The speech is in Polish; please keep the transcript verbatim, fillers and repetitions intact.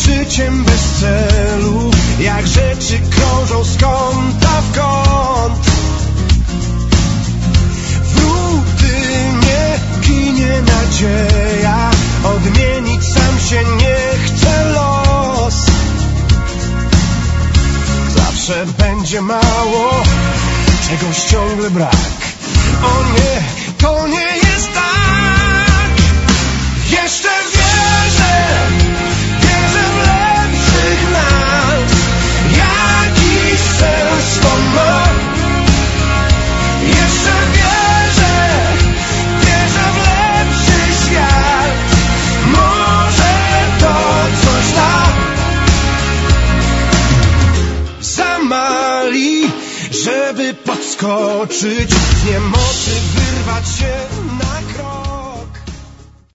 życiem bez celu, jak rzeczy krążą z kąta w kąt. W rutynie ginie nadzieja, odmienić sam się nie chce los. Zawsze będzie mało, czegoś ciągle brak. O nie, to nie jest tak. Jeszcze wierzę, wierzę w lepszych nas. Jakiś sens to ma. Jeszcze wierzę, wierzę w lepszy świat. Może to coś da. Zamali, żeby podskoczyć, z niemocy wyrwać się.